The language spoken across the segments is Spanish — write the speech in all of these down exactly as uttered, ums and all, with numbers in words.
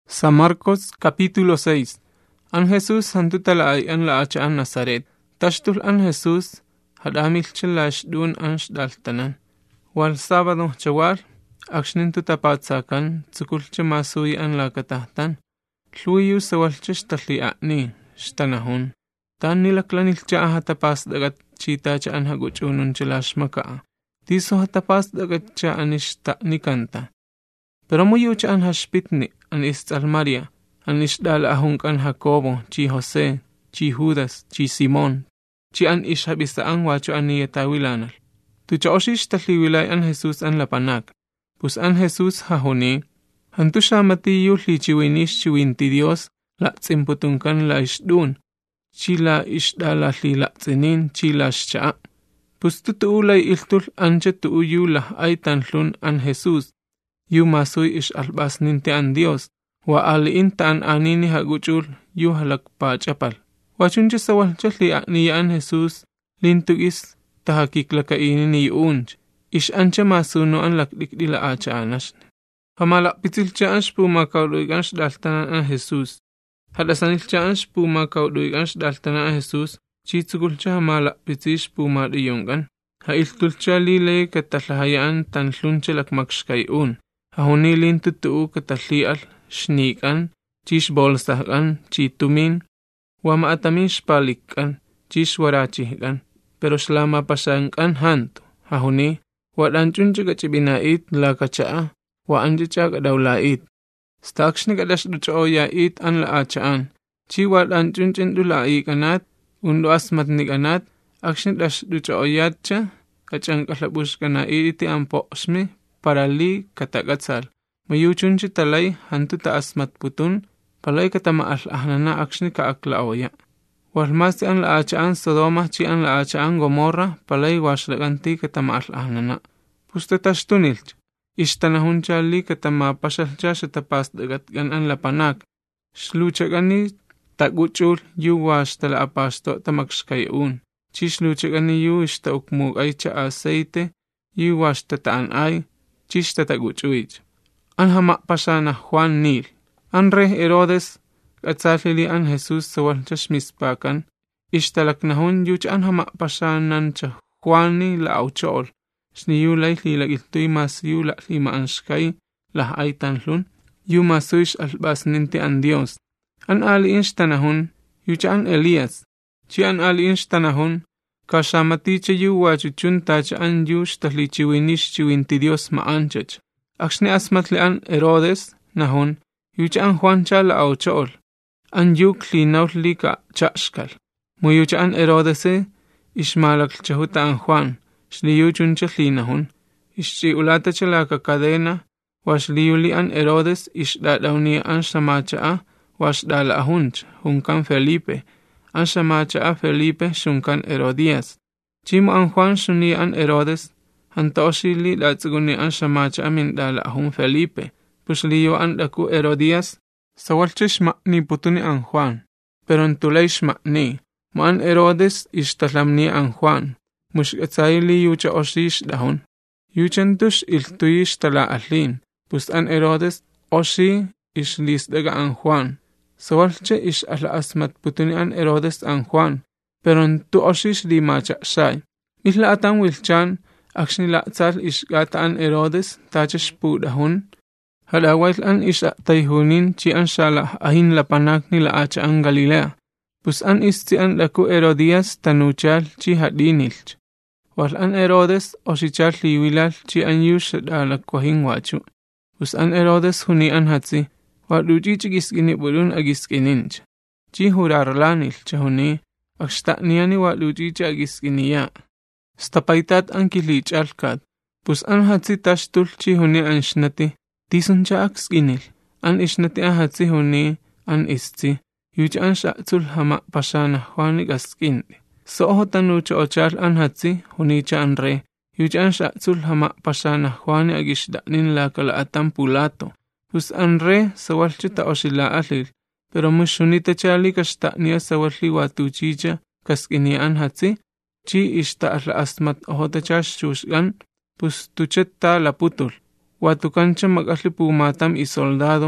San Marcos capítulo seis. An Jesús hantutala ay an la acha an Nazaret. Tashtul an Jesús hadamil chilash dun an shdaltanan. Wal sábado chawal akshnin tutapatsakan tsukul chimasui an la katahtan. Luyu sawal chishtali ani shtanahun. Tan nilaklanil cha hatapas dagat chita cha an haguchunun chilash maka. Tiso hatapas dagat cha anishta nikanta. Pero muyo cha an hashpitni an istal Maria, an isdal ahunk an Jacobo, chi Jose, chi Judas, chi Simon, chi an ishabisa an wacho an niyatawilanal. Tu cha oshish taliwilay an Jesus an lapanak. Pus an Jesus hahuni, hantu siya matiyo li chiwinish chiwinti Dios, la tsimputunkan la isdun, chi la isdala li la tsinin, chi la sya. Pus tutuulay iltul anche tuuyu la ay tanlun an Jesus. Yu masoy ish albas ninti an Dios, wa aliin taan anini haguchul yu halakpa chapal. Wachunche sawal chali niya an Jesus, lintugis tahakiklakaini ni yuunch, ish anche masuno an lakdikdila acha anash. Hamala pitil chaash pumakauduigansh daltanan an Jesus. Hadasanil chaash pumakauduigansh daltanan an Jesus, chitsugulcha hamala pitish pumadiyungan. Ha iltulcha lile katalahayaan tanlunche lakmakshkayun. Hahunilin tutuu katalial, shnikan, chish bolsakan, chitumin, wamaatamin shpalikan, chish warachikan, pero shlama pasankan hanto. Hahuni, wadanchunche kachibinait la kachaa, wa anjicha kadawlait. Stakshni kadash duchoyait an la achaan, chi wadanchunchen dulai kanat, undo asmatni kanat, akshni dash duchoyatcha, kachang kalabush kanaiti amposhmi, parali katagatsal. Mayuchunchi talay hantu taasmat putun, palay katamaal ahnana akshni kaaklaoya. Walmasi an la achaan Sodoma chi an la achaan Gomorra, palay washlaganti katamaal ahnana. Puste tashtunilch, ishtanahuncha li katamapashalcha shatapasdagat gan an lapanak. Shluchagani taguchul yu washtala apasto tamakshkayun. Chishluchagani yu ishtaukmug ay cha aceite, yu washtataan ay, chishtataguchuich. An hama pasana Juan Nil. An re Herodes, katsalili an Jesus sawal chashmispakan, ishtalaknahun yuch an hama pasanan cha Juani la auchol, sniyulay lilagiltoy mas yu la lima anshkay, lah ay tanlun, yu masuish albas ninti an Dios. An aliinsh tanahun, yuch an Elias, chi an aliinsh tanahun, kashamatiche yu wachuchun tacha an yu shtalichiwinish chiwinti Dios maanchach. Akshni asmatli an Herodes, nahun, yucha an Juan cha la auchol, an yu klinautli ka chashkal. Muyucha an Herodese, ishmalak chahuta an Juan, shliyuchun cha linahun, ishchi ulata cha la kakadena, washliyuli an Herodes, ishdadawni an shamacha washdala ahunch, hunkan Felipe, an shamacha Felipe shunkan Herodias. Chimo an Juan shuni an Herodes, hantoshili la tsuguni an shamacha amin dala ahun Felipe, pushliyo an daku Herodias, sawalchish ni putuni an Juan, pero entuleish ni, mo an Herodes ishtalamni an Juan, mushkatsayili yucha oshish dahun, yuchentush iltuyish tala ahlin, pus an Herodes oshi ishlis daga an Juan, sawalche ish ala asmat putuni an Herodes an Juan, pero entu oshish li macha shay. Mihla atan wilchan, akshni la'tzal ishgata an Herodes, tachash pudahun, halawail an isha tayhunin chi an shala ahin lapanak ni laacha an Galilea, pus an isti an laku Herodias tanuchal chi hadinilch, wal an Herodes oshichal liwilal chi an yush dalakwahin wachu, pus an Herodes huni an hatzi, waduchi chigiskini bulun agiskininch, chi hurarlanil chahuni, akshtakniani waduchi chagiskiniya. Stapaitat an kilich alkat, pus an hatzi tashtul chi huni an shnati, tisun cha akskinil, an ishnati an hatzi huni an isti, yuch an shakzul hama pasana Juanik askindi. So ohotanucho ochal an hatzi huni cha an re, yuch an shakzul hama pasana Juani agishdanin la kalaatan pulato, pus an re sawalchita oshila alil, pero mushunita chali kashtania sawalli watuchicha kaskini an hatzi, chi ishta ala asmat ohotachash shushgan, pus tuchetta la putul. Watukancha magasli pumatam y soldado,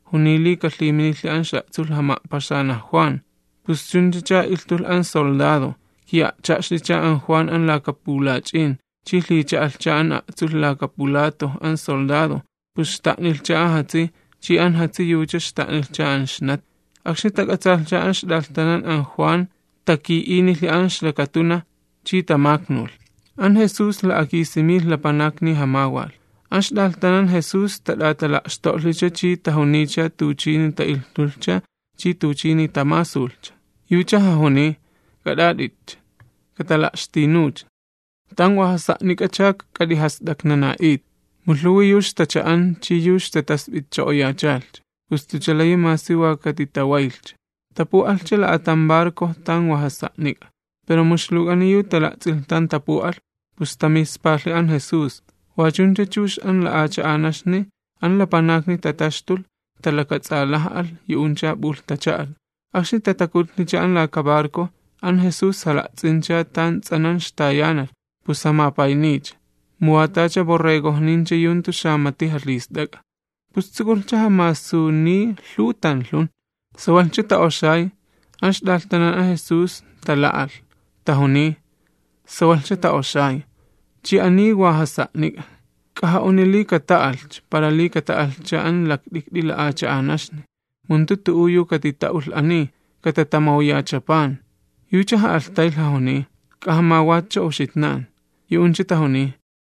hunili katliminili an sha'tzul hama pasana Juan. Pus chunchicha iltul an soldado, kia chashlicha an Juan an la capulachin, chihlicha alcha an a'tzul la capulato an soldado, pus ta'nilcha hatzi, chi an hatzi yucha ta'nilcha an shnat. Akshi takatzalcha an shdaltanan an Juan, taki inili an shlakatuna, chi tamaknul. An Jesús la akisimil la panakni hamawal. An shdaltanan Jesús talatala shtolicha chi tahunicha tuchini ta iltulcha, chi tuchini tamasulcha. Yucha hahuni, kadadit, katalashtinuch. Tangwa hasaknikachak kadihasdaknanait. Muluwi yush tachaan chi yush tatasbit choyachalch. Ustuchalay masiwa katitawailch. Tapu alchala atambarko tangwa hasaknika. Pero muslugani yu talakzil tan tapual, pustamis pali an Jesús. Wachuncha chush an la acha anashni, an la panakni tatashtul, talakatsalahal yuuncha bultachal. Akshi tatakutnicha an la kabarko, an Jesús halakzincha tan tsanan shtayanal, pusamapaynich. Muatacha borregohnincha yuntu shamati halisdaga. Pustikulcha hamasuni lutan lun. Sawalcha taoshay, an shdaltanan a Jesús talaal. Tahuni, sawalcha taoshay. Chi ani wahasaknik. Kaha unili kataalch, para li kataalcha an lakdikdi la acha anashni. Muntutu uyu katitaul ani, katatamawya chapan. Yucha haaltayl hahuni, kaha mawacha oshitnan. Yuuncha tahuni.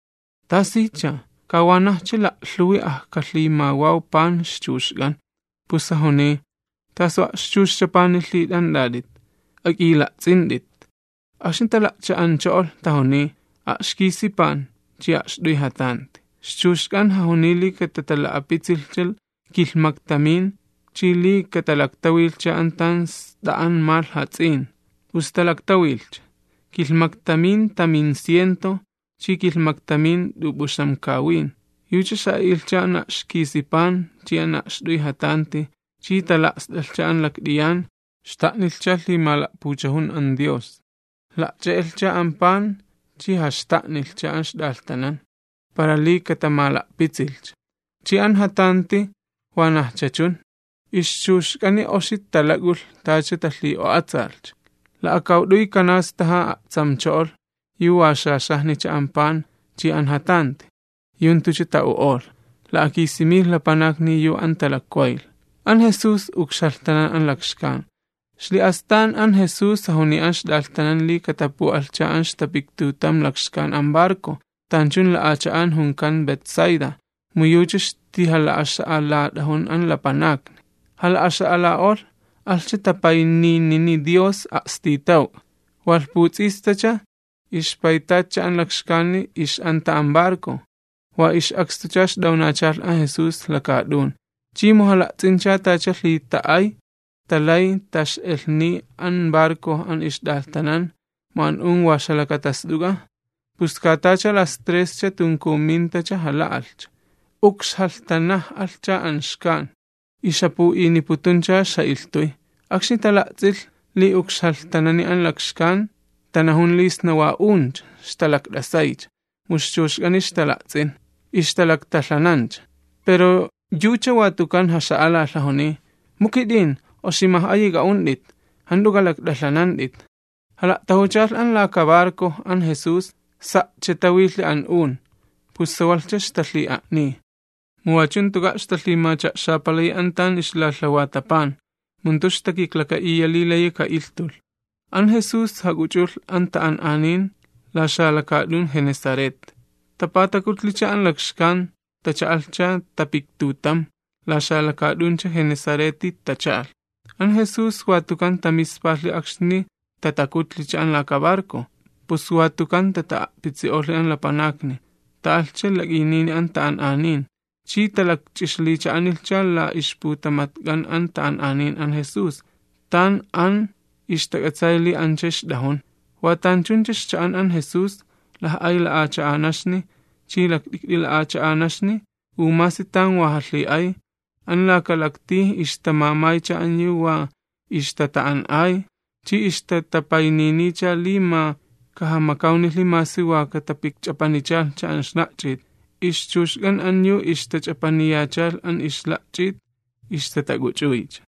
Tasicha, kawanahcha la hlui ah kahli mawaw pan shchushgan. Pusahuni, taswa shchushcha pan lidan dadit. Akila tsindit. Ashintalacha anchol tahuni. Ashkisi pan, chiash dui hatanti. Shchushkan hahunili katatala apitzilchel, kilmaktamin, chili katalaktawilcha antans daan mal hatzin. Ustalaktawilcha. Kilmaktamin tamin siento, chi kilmaktamin dubushamkawin. Yucha sa ilcha na shkisi pan, chia na shdui hatanti, chi talaksdalcha an lakdiyan, shtaknilcha li malakpuchahun an Dios. Lakcha ilcha an pan, chi hashtaknilcha an shdaltanan, para li katamala pitzilcha. Chi an hatanti, wanahchachun, ishchushkani oshit talagul tacha tahli o atzalcha. La akaudui kanastaha tsamchol, yu ashashahnicha an pan, chi an hatanti, yuntucha tauol. La akisimil la panakni yu an talakwail. An Jesús ukshaltanan an lakshkan. Shli astan an Jesús hahuni an shdaltanan li katapu alcha an shtapiktutam lakshkan an barko, tanchun la acha an hunkan Betsaida, muyucha shti hala asha ala dahun an la panakni. Hala asha ala ol, alcha tapayni nini Dios astitaw. Walputzistacha, ishpaitacha an lakshkani ish anta an barko, wa ish akstuchash daunachal an Jesús lakadun. Chimo hala tzincha tacha li taay, talay tash elni an barko an ishdaltanan, man un washalakatasduga, puskatacha las trescha tunkumintacha hala alcha. Ux haltanah alcha an shkan, ishapu iniputuncha shailtui. Akshi talakzil li ux haltanani an lakshkan, tanahun lis nawa unch, shtalakdasaych, mushchushgan ishtalakzin, ishtalaktaslananch. Pero yucha watukan hashaala lahoni, mukidin, o simah ayiga undit, handugalak daslanandit. Hala tahuchal an la kabarko an Jesús, sa chetawili an un, pusawalcha shtali ani. Muachun tuga shtali macha shapalay antan islalawatapan, muntush takiklaka iyalilay ka iltul. An Jesús haguchul anta an anin, la shalakadun Genesaret. Tapatakutlicha an lakshkan, tachaalcha tapiktutam, la shalakaduncha Genesareti tachal. An Jesús watukan tamispahli akshni tatakutlicha an la kabarko, pus watukan tata pitzioli an la panakni, taalcha laginini anta an anin, chi talakchishlicha anilcha la ishputamatgan anta an anin an Jesús, tan an ishtagatzayli anchesh dahon, watanchunchesh chaan an Jesús, la ay la acha anashni, chi lakdikdi la acha anashni, umasitan wahali ay, an la kalakti ishtamamay cha anyu wa ishtataan ay, chi ishtatapay cha lima kahamakawni lima siwa katapik chapanichal cha an shnachit, ishchushgan anyu ishtachapaniachal an ishlachit, ixtetaguchuich.